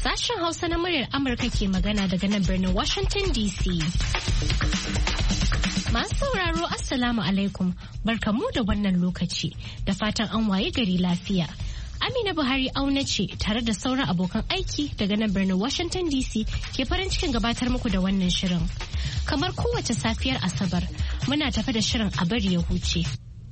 Sashen Hausa na muryar Amurka ke magana daga nan birnin Washington DC. Masu sauraro Assalamu alaikum, barkamu da wannan lokaci da fatan an waye gari lafiya. Amina Buhari auna ce tare da sauran abokan aiki daga nan birnin Washington DC ke farin cikin gabatar muku da wannan shirin. Kamar kowace safiyar Asabar, muna tafe da shirin a bari ya huce.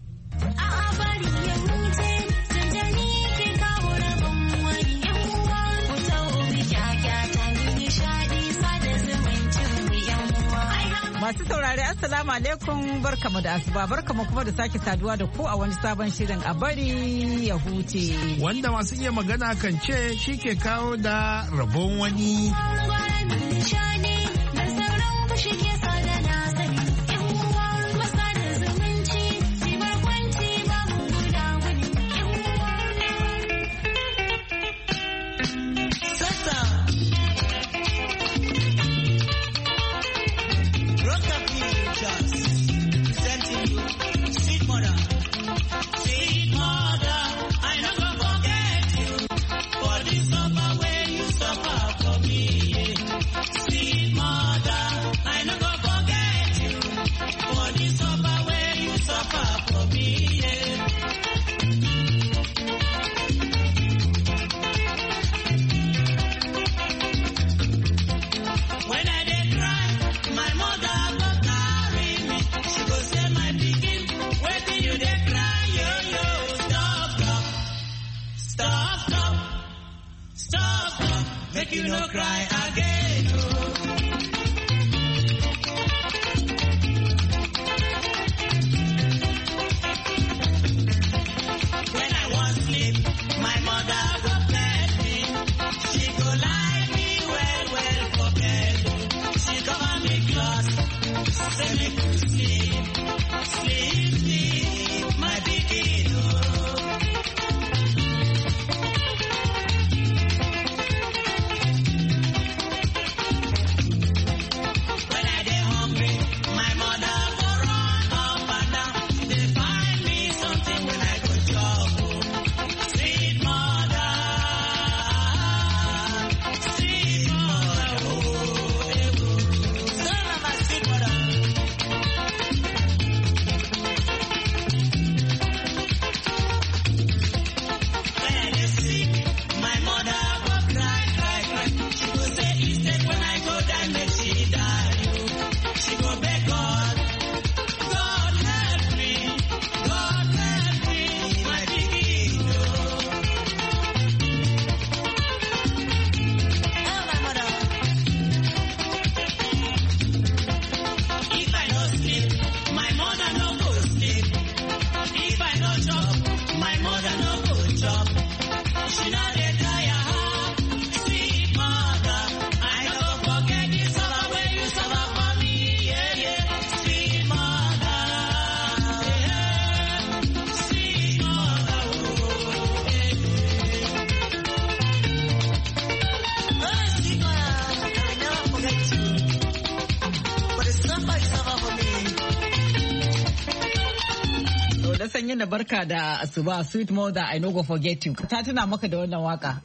Masu saurari Assalamu alaikum, barkamu da asuba, barkamu kuma da sake saduwa da ku a wani sabon shirin a bari ya huce. Wanda masu iya magana kan ce shi ke kawo da rabon wani. You no cry again. When I was asleep, my mother go bed me. She go lie me well for bed. She cover me clothes, say me to sleep, my pikin. Yana barka da asuba, sweet mother I no go forget you. Ta tuna maka da wannan waka.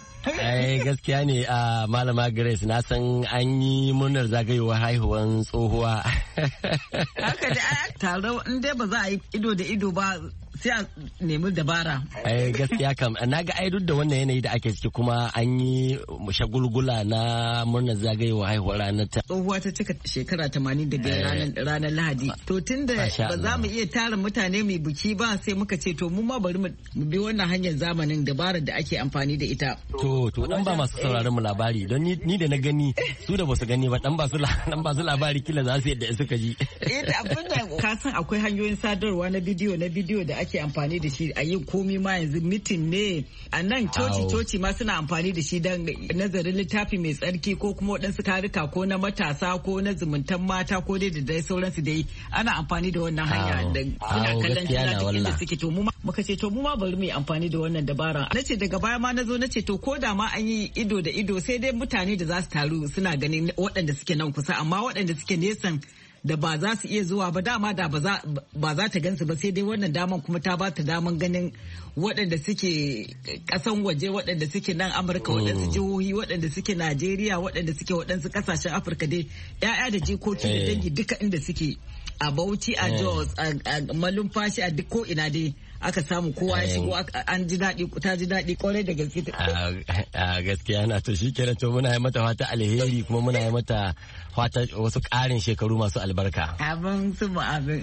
Gaskiya ne a Malama Grace, na san an yi murnar zagayowar haihuwan tsohuwa. Haka da taro in dai ba za a yi ido da ido ba sai a nemi dabara. Gaskiya kam na ga ai duk da wannan yanayi da ake ciki kuma an yi shagulgula na murnar zagayowar haihuwar ranar ta. Tsohuwa ta cika shekara 80 daga ranar Lahadi. To tunda ba za mu iya tara mutane mai biki ba sai muka ce to mu ma bari mu bi wannan hanyar zamanin dabarar da ake amfani da ita. To dan ba masu sauraron mu labari don ni da na gani su da basu gani ba dan ba su labari kila za su yadda suka ji. Abinda ka san akwai hanyoyin sadarwa na bidiyo da ake amfani da shi a yin komi ma yanzu mitin ne a nan coci ma suna amfani da shi don nazarin littafi mai tsarki ko kuma waɗansu tarika ko na matasa ko na zumuntan mata ko dai da dai sauransu dai ana amfani da wannan hanya da suna kallon juna da suke to mu muka ce to mu ma bari mu yi amfani da wannan dabara nace daga baya ma nazo nace to ko da ma an yi ido da ido sai dai mutane da za su taru suna ganin waɗanda suke nan kusa amma waɗanda suke nesan da ba za su iya zuwa ba dama da ba za ta gansu ba sai dai wannan daman kuma ta ba ta daman ganin waɗanda suke ƙasan waje waɗanda suke nan Amurka waɗansu jihohi waɗanda suke Najeriya waɗanda suke waɗansu ƙasashen Afirka dai 'ya'ya da jikoki da dangi duka inda suke a Bauchi a Jos a Malumfashi a duk ko ina dai aka samu kowa ya shigo an ji daɗi ta ji daɗi kwarai da gaske. Gaskiya na to shi kenan to muna yi mata fata alheri kuma muna yi mata fata wasu ƙarin shekaru masu albarka. Abin su mu abin.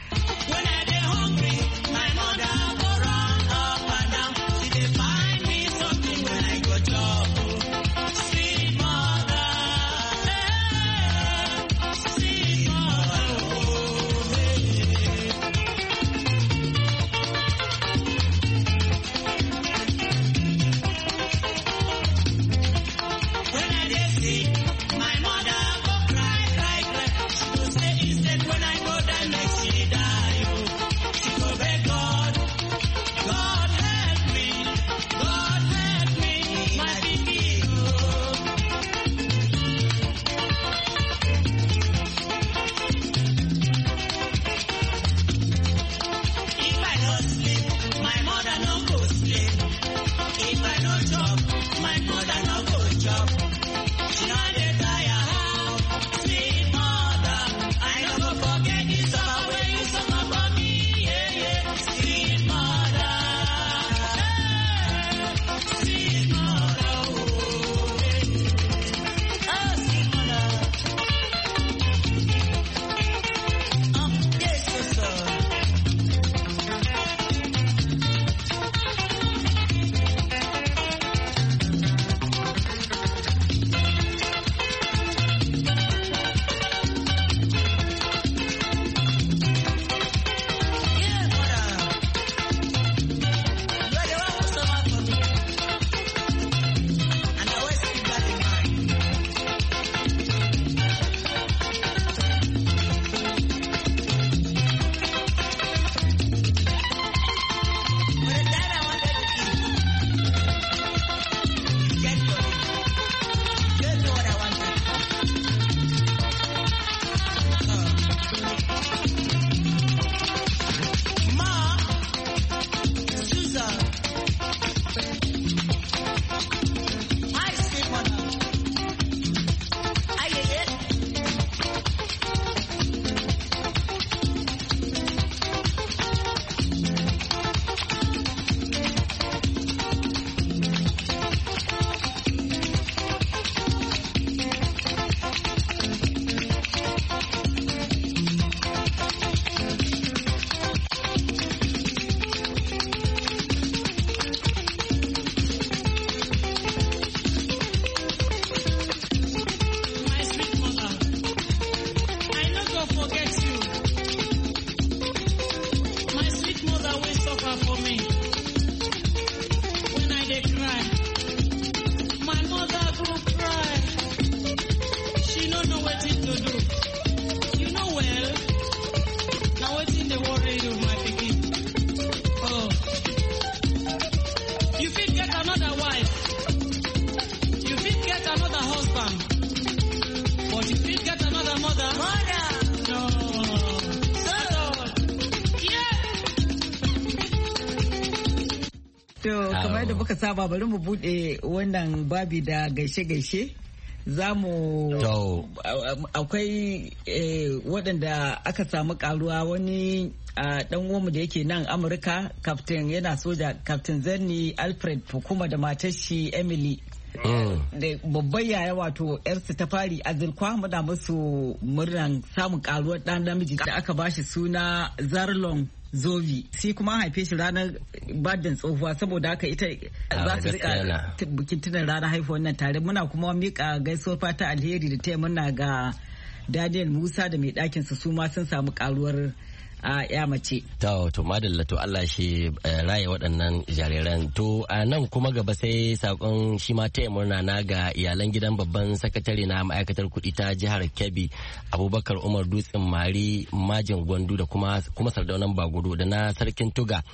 kamar da muka saba bari mu bude wannan babi da gaishe-gaishe za mu akwai waɗanda aka samu karuwa wani dan uwanmu da yake nan Amurka captain yana soja captain Zanni Alfred Fukuma da matar shi Emily da babban yaya wato yarsu ta fari azurkwa muna musu murnan samun karuwar dan namiji da aka bashi suna Zarlon Zovi shi kuma haife shi ranar badin tsohuwa saboda haka ita za su rika bikin tunan ranar haifuwar nan tare muna kuma mika gaisuwar fata alheri da taya muna ga Daniel Musa da mai ɗakin su ma sun samu karuwar a ya mace. To madalla to Allah shi raye waɗannan jariran. To a nan kuma gaba sai sakon shi ma taya murna na ga iyalan gidan babban sakatare na ma'aikatar kuɗi ta jihar Kebbi Abubakar Umar Dutsen Mari Majin Gwandu da kuma Sardaunan Bagudu da na Sarkin Tuga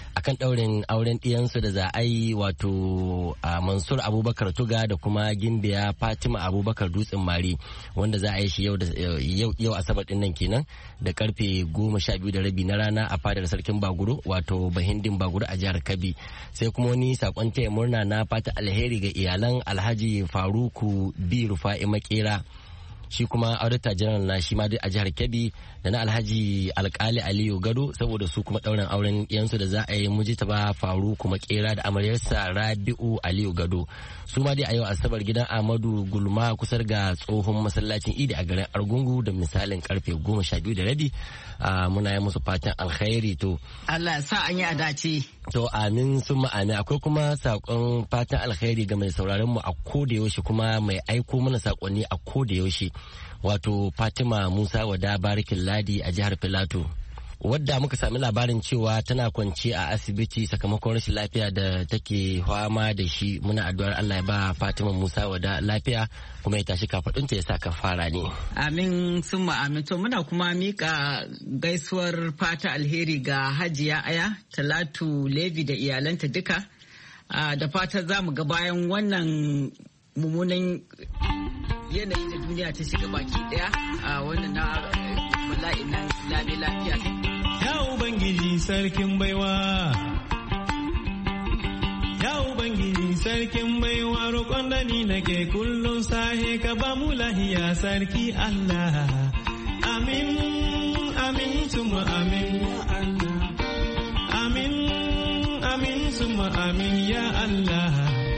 akan ɗaurin auren ɗiyansu da za a yi wato Mansur Abubakar Tuga da kuma Gimbiya Fatima Abubakar Dutsen Mari wanda za a yi shi yau Asabar ɗin nan kenan da karfe 12:30 na rana a fadar sarkin Baguro wato Bahindin Baguro a jihar Kabi. Sai kuma wani sakon taya murna na fata alheri ga iyalan Alhaji Faruku B Rufa'i Makera, shi kuma auditor general na shi ma dai a jihar Kebbi, da na Alhaji Alkali Aliyu Gado saboda su kuma ɗaurin auren yansu da za a yi Mujitaba Faruku Makera da amaryarsa Rabi'u Aliyu Gado. Su ma dai a yau Asabar gidan Ahmadu Gulma kusar ga tsohon masallacin Idi a garin Argungu da misalin karfe 12:30. Muna yi musu fatan alkhairi. To Allah ya sa an yi a dace. To amin sun amin. Akwai kuma sakon fatan alkhairi ga mai sauraron mu a koda yaushe kuma mai aiko mana sakonni a koda yaushe, wato Fatima Musa Wada Barikin Ladi a jihar Filato, wadda muka sami labarin cewa tana kwance a asibiti sakamakon rashin lafiya da take fama da shi. Muna addu'ar Allah ya ba Fatima Musa Wada lafiya kuma ya tashi kafadunta ya sa kafara ne. Amin summa amin. To muna kuma mika gaisuwar fata alheri ga Hajiya Aya Talatu Levi da iyalanta duka. Da fatan za mu ga bayan wannan mummunan yanayi da duniya ta shiga baki daya a wannan na bala'in nan lami lafiya. Ya Ubangiji sarkin baiwa, ya Ubangiji sarkin baiwa, roƙon da ni nake kullum sahe ka ba mu lahiya sarki Allah. Amin, amin, suma amin ya Allah. Amin, amin, suma amin ya Allah.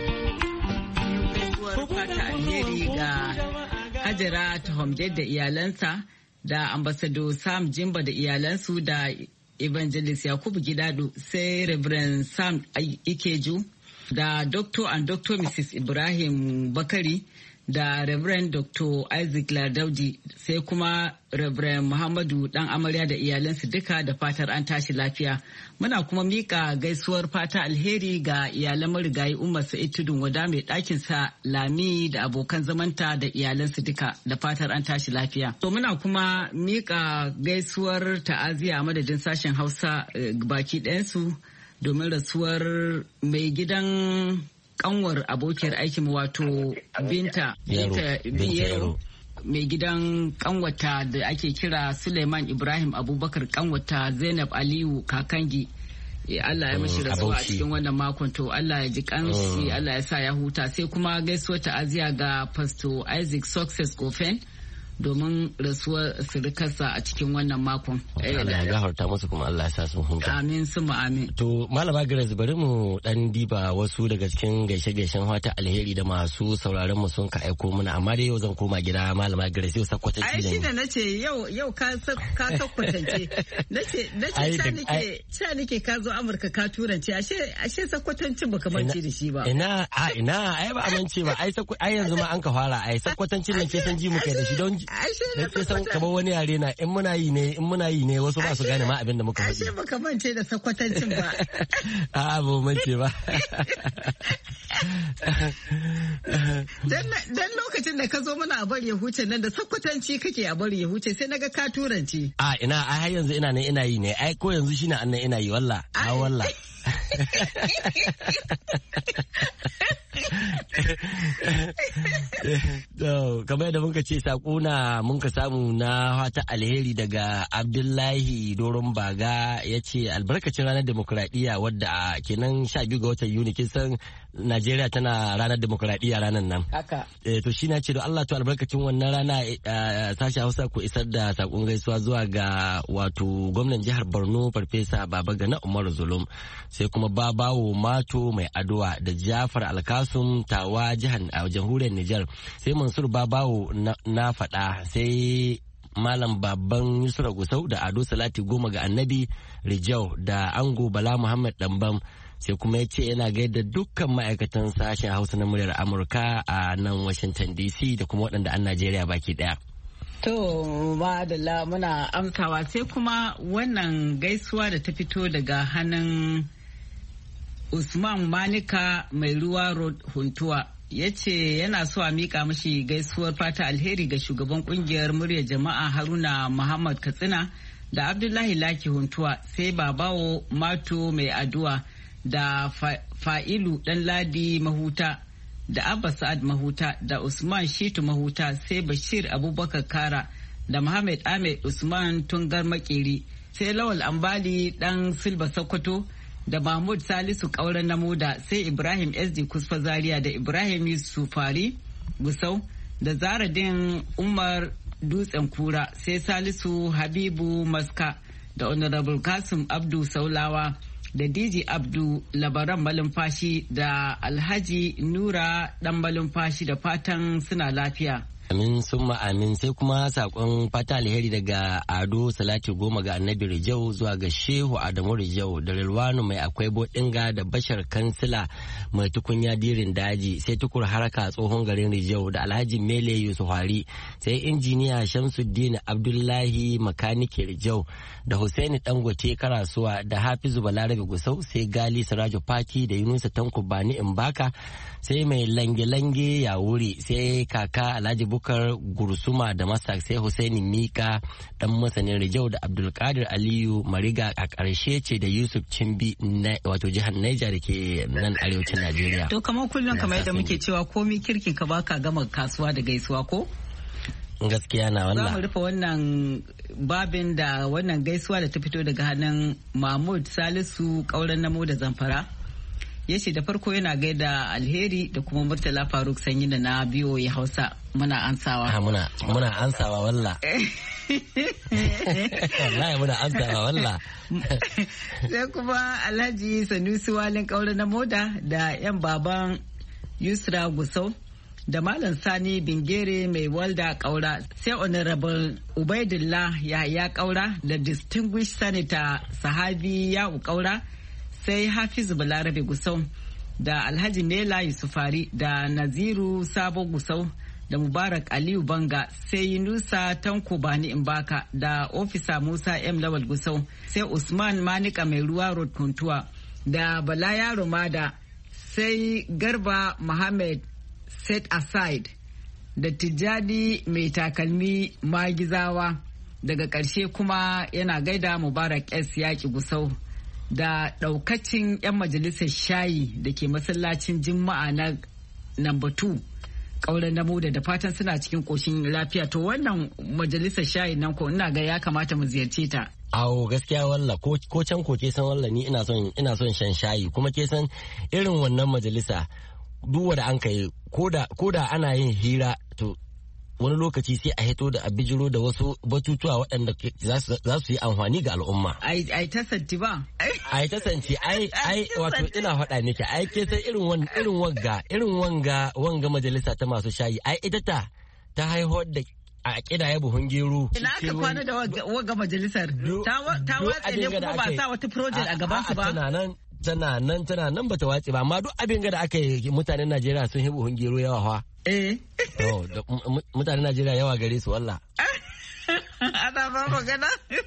Fata alheri ga Hajara Tahomded da iyalansa, da ambassador Sam Jimba da iyalansu, da evangelist Yakubu Gidado, sai Reverend Sam Ikeju, da Dr. and Dr. Mrs. Ibrahim Bakari, da Reverend Dr. Isaac Ladauji, sai kuma Reverend Muhammadu Dan Amarya da iyalansu duka, da fatar an tashi lafiya. Muna kuma mika gaisuwar fata alheri ga iyalan marigayi Umar Sa'id Tudun Wada mai ɗakin sa Lami da abokan zamanta da iyalansu duka, da fatar an tashi lafiya. To muna kuma mika gaisuwar ta'aziyya a madadin sashen Hausa baki ɗayansu domin rasuwar mai gidan kanwar abokiyar aikin wato Binta Yero, mai gidan kanwata da ake kira Suleiman Ibrahim Abubakar, kanwata Zainab Aliyu Kakangi. Allah ya mashi rasuwa a cikin wannan makon, to Allah ya ji kanshi, Allah ya sa ya huta. Sai kuma gaisuwar ta'aziyya ga Pastor Isaac Success Gofen domin rasuwar sirikarsa a cikin wannan makon. Allah ya gafarta musu kuma Allah ya sa sun huta. Amin suma amin. To Malama Grace, bari mu dan diba wasu daga cikin gaishe-gaishen wata alheri da masu sauraron mu sun ka aiko mana, amma dai yau zan koma gida Malama Grace, yau sakkwatance ne. Ai shi da nace yau ka sakkwatance. Nace sha nake ka zo Amurka ka turance, ashe sakkwatancin baka mance da shi ba. Ina ai ba amince ba, ai yanzu ma an ka fara, ai sakkwatancin nan ke san ji muka da shi don da san kamar wani yare na in muna yi ne wasu ba su gane ma abin da muka faɗi. Ashe baka mance da sakwatancin ba. A'a ba mance ba. Dan lokacin da ka zo mana a bari ya huce nan da sakwatanci kake a bari ya huce sai naga ka turanci. A ina har yanzu ina nan ina yi ne, ai ko yanzu shine annan ina yi walla. A walla. Kamar yadda muka ce sakuna muka samu na fata alheri daga Abdullahi Doron Baga, ya ce albarkacin ranar demokuraɗiyya wadda kenan 12 ga watan Yuni, kin san Najeriya tana ranar demokuraɗiyya ranar nan. Haka. To shi na ce da Allah to albarkacin wannan rana sashi Hausa ku isar da sakon gaisuwa zuwa ga wato gwamnan jihar Borno Farfesa Babagana Umar Zulum, sai kuma Babawo Mato Mai Adowa da Jafar Alkasum Tawa jihar jamhuriyar Nijar, sai Mansur Babawo na faɗa, sai Malam Babban Yusra Gusau da Ado Salati Goma ga Annabi Rijau da Ango Bala Muhammad Dambam, sai kuma ya ce yana gaida dukkan ma'aikatan sashen Hausa na muryar Amurka a nan Washington DC da kuma waɗanda an Najeriya baki ɗaya. To madalla muna amsawa, sai kuma wannan gaisuwa da ta fito daga hannun Usman Manika Mai Ruwa Road Huntuwa, ya ce yana so a mika mashi gaisuwar fata alheri ga shugaban kungiyar muryar jama'a Haruna Muhammad Katsina da Abdullahi Laki Huntuwa, sai Babawo Mato Mai Addu'a da Fa'ilu Ɗanladi Mahuta da Abba Sa'ad Mahuta da Usman Shitu Mahuta, sai Bashir Abubakar Kara da Muhammad Ahmed Usman Tungar Makeri, sai Lawal Ambali Dan Silba Sokoto da Mahmud Salisu Kauran Namuda, sai Ibrahim SD Kusfa Zaria da Ibrahim Yusufari Gusau da Zaradin Umar Dutsen Kura, sai Salisu Habibu Maska da Honorable Kasim Abdu Saulawa da DJ Abdu Labaran Malumfashi da Alhaji Nura Dan Malumfashi, da fatan suna lafiya. Amin summa amin. Sai kuma sakon fata alheri daga Ado Salati Goma ga Annabi Rijau zuwa ga Shehu Adamu Rijau da Rilwanu Mai Akwai Bodinga da Bashar Kansila Mai Tukunya Dirin Daji, sai Tukur Haraka Tsohon Garin Rijau da Alhaji Mele Yusuf Hari, sai Injiniya Shamsuddin Abdullahi Makanike Rijau da Husaini Dangote Karasuwa da Hafizu Balarabe Gusau, sai Gali Sirajo Faki da Yunusa Tanko Bani Imbaka, sai Mai Lange-Lange Yawuri, sai Kaka Alhaji Bukar Gursuma da Masak, sai Husaini Mika Dan Masanin Rijau da Abdulkadir Aliyu Mariga, a ƙarshe ce da Yusuf Cimbi na wato jihar Niger da ke nan arewacin Najeriya. To kamar kullum kamar yadda muke cewa komi kirkin ka baka gama kasuwa da gaisuwa ko? Gaskiya na wallah. Za mu rufe wannan babin da wannan gaisuwa da ta fito daga hannun Mahmud Salisu Kauran Namo da Zamfara. Ya ce da farko yana gaida Alheri da kuma Murtala Faruk Sanyi da na biyo ya Hausa. Muna ansawa. Muna ansawa wallah. Wallahi muna ansawa wallah. Sai kuma Alhaji Sanusi Walin Kauran Namo da yan baban Yusra Gusau da Malam Sani Bingere Mai Walda Kaura, sai Honorable Ubaidillah ya Kaura da Distinguished Senator Sahabi Ya'u Kaura, sai Hafizu Balarabe Gusau da Alhaji Mela Yusufari da Naziru Sabo Gusau da Mubarak Aliyu Banga, sai Yunusa Tanko Bani Imbaka da Ofisa Musa M Lawal Gusau, sai Usman Manika Mai Ruwa Road Kuntuwa da Bala Yaro Mada, sai Garba Muhammad Set Aside da Tijjani Mai Takalmi Magizawa. Daga ƙarshe kuma yana gaida Mubarak S Yaki Gusau da ɗaukacin 'yan majalisar shayi da ke masallacin Juma'a na Number 2 Kauran Namo da fatan suna cikin ƙoshin lafiya. To wannan majalisar shayi nan ko ina ga ya kamata mu ziyarce ta. Awo gaskiya walla ko can ko ke san walla ni ina son shan shayi, kuma ke san irin wannan majalisa duk wanda an kai ko da ana yin hira to wani lokaci sai a hito da a bijiro da wasu batutuwa waɗanda za su yi amfani ga al'umma. Ai ta santi ba? Ai ta santi ai wato ina faɗa miki ai ke san irin wanga majalisa ta masu shayi ai ita ta haihuwar da a kidaya buhun gero. Ina aka kwana da waga majalisar ta watsa ne kuma ba sa wata project a gaban su ba. Tana nan bata watse ba, amma duk abin da aka yi mutanen Najeriya sun hibu buhun gero yawa fa. To mutanen Najeriya yawa gare su wallah. Ana ba magana.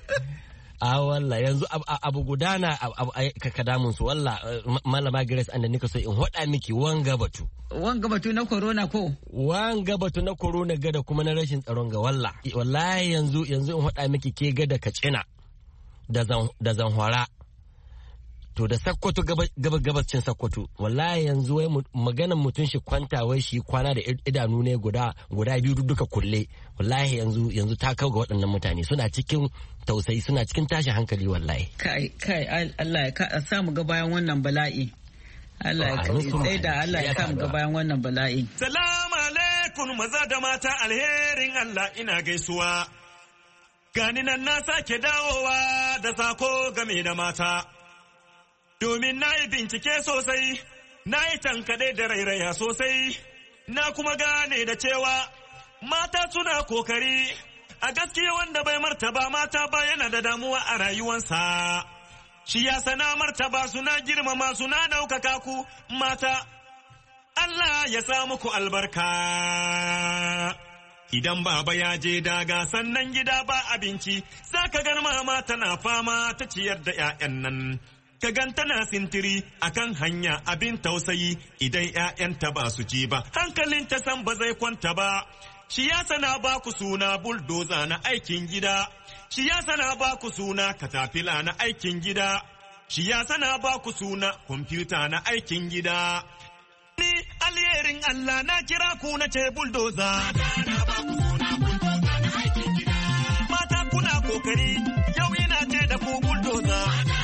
A wallah yanzu abu gudana ka damun su wallah Malama Grace an da nika so in hoda miki wanga batu. Wanga batu na corona ko? Wanga batu na corona ga da kuma na rashin tsaron ga wallah. Wallahi yanzu in hoda miki ke ga da Katsina da Zanhwara. To da Sakkwato gabacin Sakkwato wallahi yanzu wai maganan mutum shi kwanta wai shi kwana da idanu ne guda biyu duka kulle, wallahi yanzu ta kau ga waɗannan mutane suna cikin tausayi, suna cikin tashin hankali wallahi. Kai Allah ya sa mu ga bayan wannan bala'i. Allah ya kai da Allah ya sa mu ga bayan wannan bala'i. Salamu alaikum maza da mata, alherin Allah ina gaisuwa. Gani nan na sake dawowa da sako game da mata. Domin na yi bincike sosai, na yi tankaɗe da rairaya sosai, na kuma gane da cewa mata suna kokari, a gaskiya wanda bai martaba mata ba yana da damuwa a rayuwansa. Shi ya sana martaba suna girmama suna ɗaukaka ku mata, Allah ya sa muku albarka. Idan baba ya je daga sannan gida ba abinci, za ka gar mama tana fama ta ciyar da 'ya'yan nan. Ka ganta na sintiri akan hanya abin tausayi idan 'ya'yanta ba su ci ba, hankalinta san ba zai kwanta ba. Shi ya sana ba ku suna buldoza na aikin gida, Shi ya sana ba ku suna katafila na aikin gida. Shi ya sana ba ku suna kwamfuta na aikin gida. Ni alherin Allah na kira ku na ce buldoza. Mata kuna kokari yau ina ce da ku buldoza.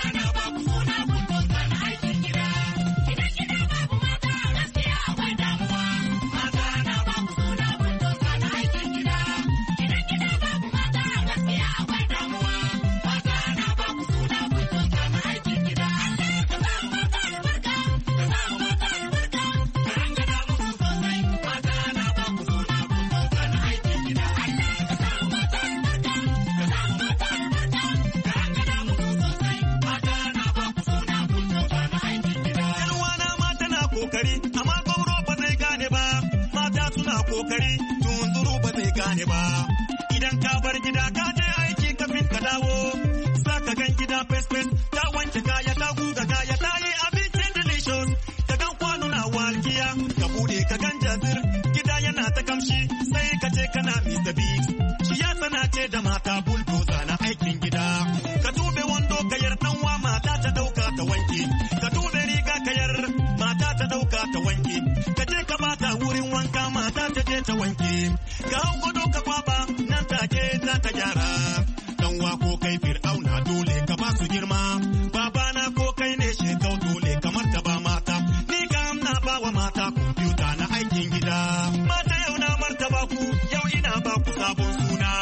Kokari tunzuru ba zai gane ba idan ka bar gida ka je aiki kafin ka dawo saka gan gida fes ta wanke kaya ta guga kaya ta yi abincin delicious ka gan kwano na walkiya ka bude ka gan jazir gida yana ta kamshi sai ka ce kana Mr. Biggs shi ya sana ce da mata bulldozer na aikin gida ka tube wando kayar danwa mata ta dauka ta wanke ka tube riga kayar mata ta dauka ta wanke ka je ka bata wurin wanka mata ta je ta wanke ga gudu ka kwaba nan take za ta gyara dan wa ko kai fir'auna dole ka ba su girma babana ko kai ne shekau dole kamar ta ba mata ni kam na ba wa mata kwamfuta na aikin gida mata yau na martaba ku yau ina ba ku sabon suna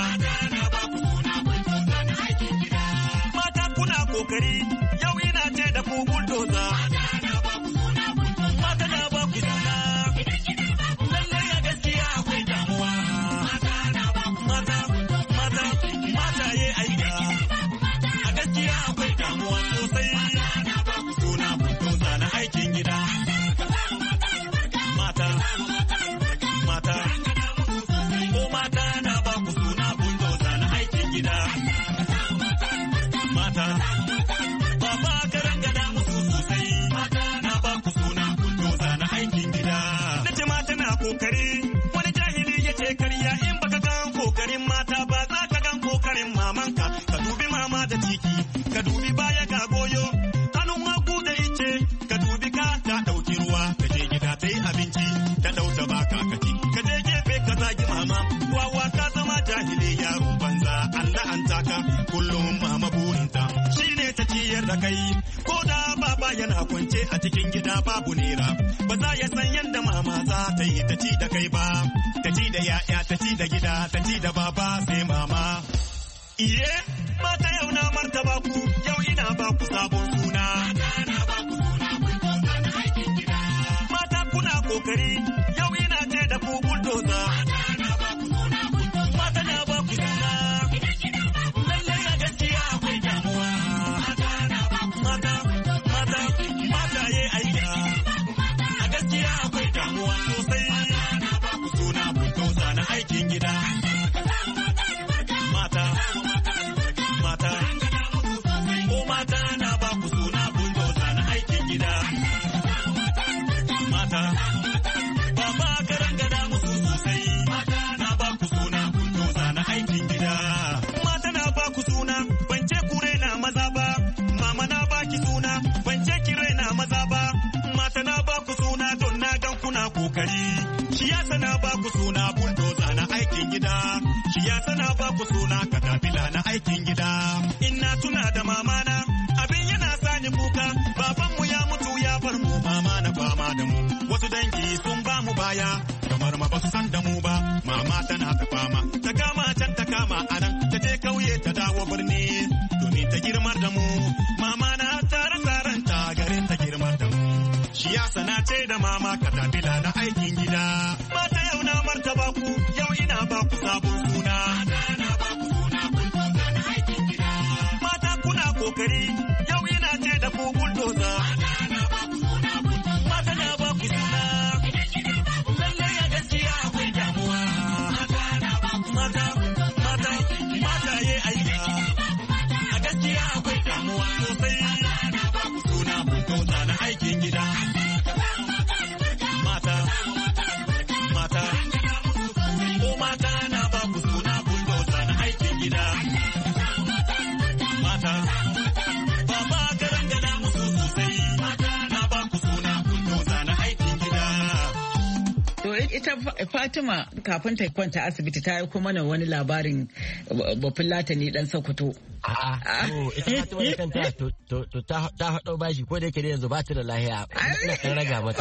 mata kuna kokari yau ina ce da ku bulldozer mata na ba ku suna wani jahili ya ce karya in baka gan kokarin mata ba za ka gan kokarin mamanka ka dubi mama da ciki ka dubi baya ga goyo hannun hagu da ice ka dubi ka ta dauki ruwa ka je gida ta yi abinci ta dauta baka ka ci ka je gefe ka zagi mama wawa ka zama jahili yaro banza Allah an taka kullum mama burinta shine ta ciyar da kai ko da baba yana kwance a cikin gida babu nera ba za ya san yadda mama za ta yi ta ci da kai ba ta ci da ya'ya ta ci da gida ta ci da baba sai mama iye mata yau na martaba ku yau ina ba ku sabon suna mata kuna kokari yau ina ce da ku bulldozer mata na ba ku suna lallai a gaskiya akwai damuwa mata ye aika a gaskiya akwai damuwa sosai suna bulldozer na aikin gida mata ko mata na ba ku suna bulldozer na aikin gida mata baba garan gada musu sosai na ba ku suna bulldozer na aikin gida mata na ba ku suna ban ce kure na maza ba mama na ba ki suna ban ce kire na maza ba mata na ba ku suna don na gan kuna kokari shi ya sana ba ku suna bulldozer na aikin gida shi ya sana ba ku suna katafila na aikin gida in na tuna da mama na abin yana sani kuka babanmu ya mutu ya bar mu mama na fama da mu wasu dangi sun ba mu baya kamar ma ba su san da mu ba mama tana ta fama ta kama can ta kama anan ta je kauye ta dawo birni domin ta girmar da mu mama na tare ta garin ta girmar da mu shi ya sana ce da mama katafila na aikin gida mata yau na martaba ku yau ina ba ku sabon suna mata kuna kokari yau ina ce da ku bulldozer mata na ba ku suna lallai a gaskiya akwai damuwa mata ye aika a gaskiya akwai damuwa sosai suna bulldozer na aikin gida mata ko mata na ba ku suna bulldozer na aikin gida ita Fatima kafin ta kwanta asibiti ta yi kuma mana wani labarin Bafulatani dan Sokoto. Ita Fatima da kanta to ta haɗo bashi ko da yake da yanzu ba ta da lahiya. Ina ɗan raga mata.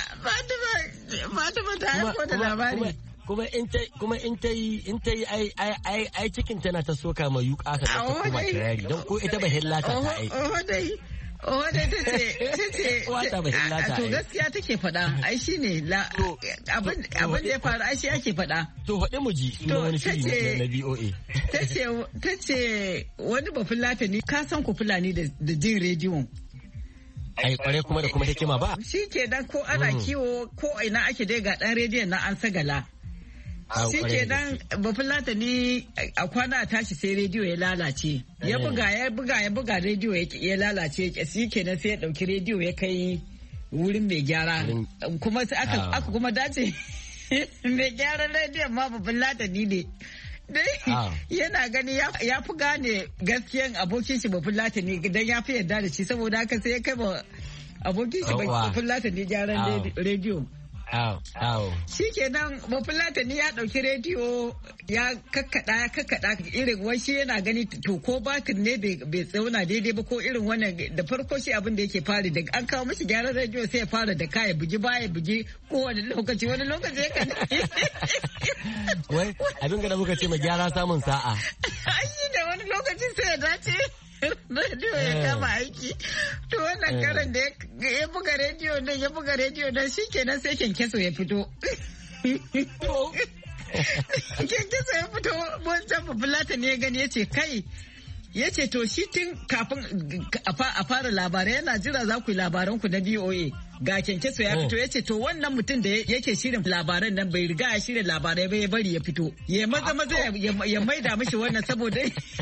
Fatima ta haifo da labari. Kuma in ta yi ai cikin tana ta soka ma yuka ka ta kuma kirari don ko ita ba hillata ta ai. Wadda ta ce wata ba hillata to gaskiya take faɗa ai shine abin da ya faru ai shi ake faɗa. To faɗi mu ji sunan wani shiri na BOA. Ta ce wani ba Fulatani ka san ku Fulani da jin rediyon. Ai kware kuma da kuma hikima ba. Shi ke dan ko ana kiwo ko ina ake dai ga dan rediyon na an sagala. Shi ke dan Bafulatani a kwana tashi sai rediyo ya lalace. Ya buga rediyo ya lalace. Shi ke nan sai ya dauki rediyo ya kai wurin mai gyara. Kuma sai aka kuma dace mai gyaran rediyon ma Bafulatani ne. Yana gani ya fi gane gaskiyan abokin shi Bafulatani dan ya fi yarda da shi saboda haka sai ya kai abokin shi Bafulatani gyaran rediyo. Shi kenan Bafulatani ya ɗauki rediyo ya kakkaɗa irin washi yana gani to ko batin ne bai tsauna daidai ba ko irin wannan da farko shi abin da yake fari da an kawo mashi gyaran rediyo sai ya fara da kaya bugi baya bugi ko wani lokaci ya kan wai abin da muka ce ma gyara samun sa'a ayi da wani lokaci sai ya dace rediyo ya kama aiki to wannan karan da ya buga rediyo nan shi kenan sai kyankyaso ya fito kyankyaso ya fito wancan Bafulatani ya gani ya ce kai ya ce to shi tun kafin a fara labarai yana jira za ku yi labaranku na BOA ga kyankyaso ya fito ya ce to wannan mutum da yake shirin labaran nan bai riga ya shirya labarai ba ya bari ya fito ya maza ya maida mishi wannan saboda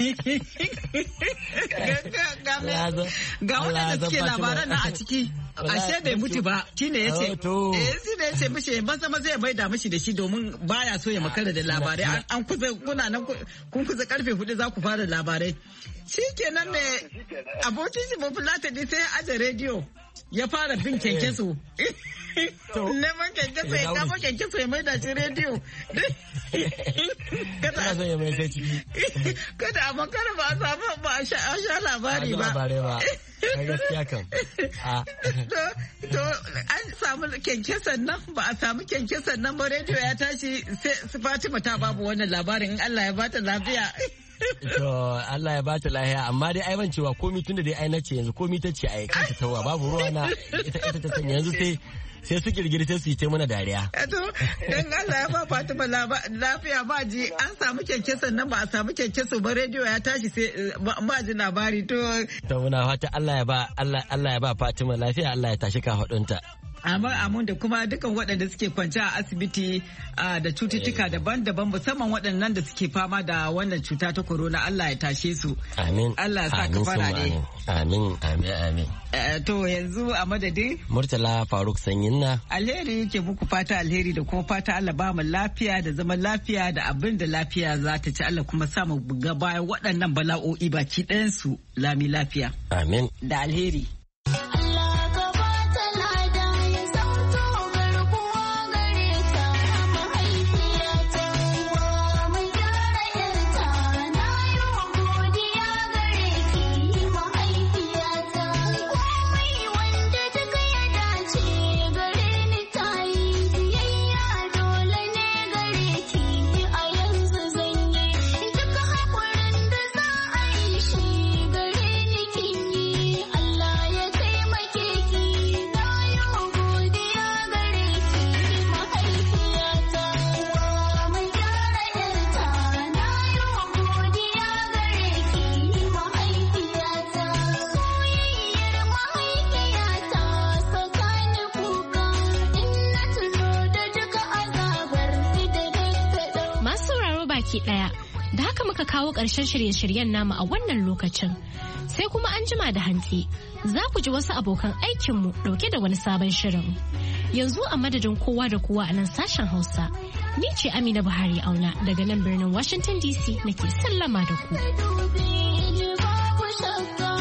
ga waɗanda suke labaran nan a ciki ashe bai mutu ba shine ya ce mishi ya maza ya maida mishi da shi domin baya so ya makara da labarai an kusa kuna nan kun kusa karfe 4 za ku fara labarai shi kenan ne abokin shi Bafulatani sai ya aje rediyo ya fara bin kyankyaso neman kyankyaso ya kama kyankyaso ya maida shi rediyo kada a makara ba a samu ba a sha labari ba gaskiya kan to an samu kyankyason nan ba a samu kyankyason nan ba rediyo ya tashi sai Fatima ta babu wannan labarin in Allah ya bata lafiya. To Allah ya bata lahiya amma dai ai ban cewa komi tunda dai ai nace yanzu komi ta ce ai kanta tawa babu ruwa na ita ta sanya yanzu sai su girgiri sai su yi mana dariya. To dan Allah ya ba Fatima lafiya ba ji an samu kyankyason nan ba a samu kyankyaso ba rediyo ya tashi sai ba ji labari to muna fata Allah ya ba Fatima lafiya Allah ya tashi ka hadunta. Amin da kuma dukan waɗanda suke kwance a asibiti da cututtuka daban-daban musamman waɗannan da suke fama da wannan cuta ta corona Allah ya tashe su. Amin. Allah ya sa ka fara ne. Amin. To yanzu a madadin Murtala Faruk Sanyinna. Alheri yake muku fata alheri da kuma fata Allah ba mu lafiya da zaman lafiya da abin da lafiya za ta ci Allah kuma sa mu ga bayan waɗannan bala'o'i baki ɗayan su lami lafiya. Amin. Da alheri. ɗaya. Da haka muka kawo ƙarshen shirye-shiryen namu a wannan lokacin. Sai kuma an jima da hantsi, za ku ji wasu abokan aikinmu ɗauke da wani sabon shirin. Yanzu a madadin kowa da kowa a nan sashen Hausa, ni ce Amina Buhari Auna daga nan birnin Washington DC nake sallama da ku.